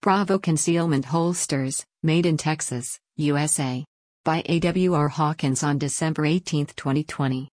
Bravo Concealment Holsters, made in Texas, USA. By A.W.R. Hawkins on December 18, 2020.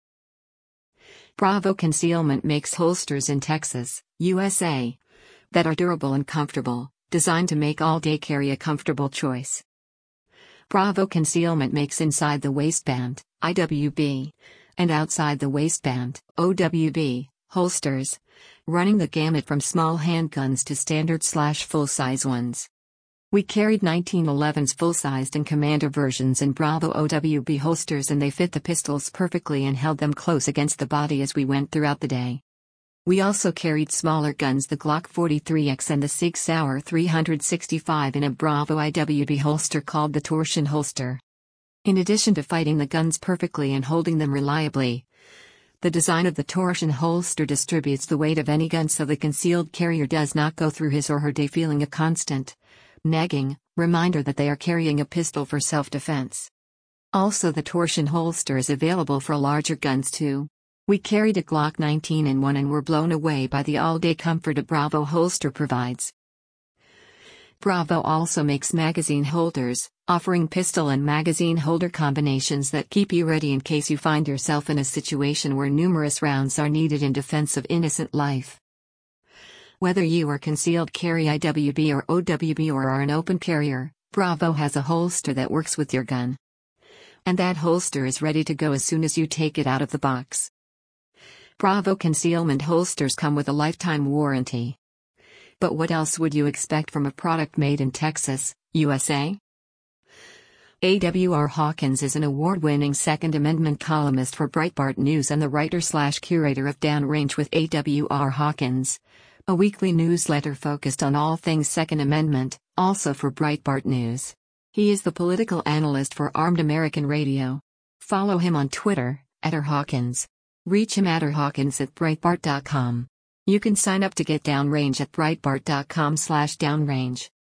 Bravo Concealment makes holsters in Texas, USA, that are durable and comfortable, designed to make all-day carry a comfortable choice. Bravo Concealment makes inside the waistband, IWB, and outside the waistband, OWB, holsters, running the gamut from small handguns to standard/full-size ones. We carried 1911's full-sized and Commander versions in Bravo OWB holsters, and they fit the pistols perfectly and held them close against the body as we went throughout the day. We also carried smaller guns, the Glock 43X and the Sig Sauer 365, in a Bravo IWB holster called the torsion holster. In addition to fighting the guns perfectly and holding them reliably, the design of the torsion holster distributes the weight of any gun so the concealed carrier does not go through his or her day feeling a constant, nagging reminder that they are carrying a pistol for self-defense. Also, the torsion holster is available for larger guns too. We carried a Glock 19-in-1 and were blown away by the all-day comfort a Bravo holster provides. Bravo also makes magazine holders, offering pistol and magazine holder combinations that keep you ready in case you find yourself in a situation where numerous rounds are needed in defense of innocent life. Whether you are concealed carry IWB or OWB or are an open carrier, Bravo has a holster that works with your gun. And that holster is ready to go as soon as you take it out of the box. Bravo Concealment holsters come with a lifetime warranty. But what else would you expect from a product made in Texas, USA? A.W.R. Hawkins is an award-winning Second Amendment columnist for Breitbart News and the writer/curator of Downrange with A.W.R. Hawkins, a weekly newsletter focused on all things Second Amendment, also for Breitbart News. He is the political analyst for Armed American Radio. Follow him on Twitter, @RHawkins. Reach him at rhawkins@breitbart.com. You can sign up to get Downrange at breitbart.com/downrange.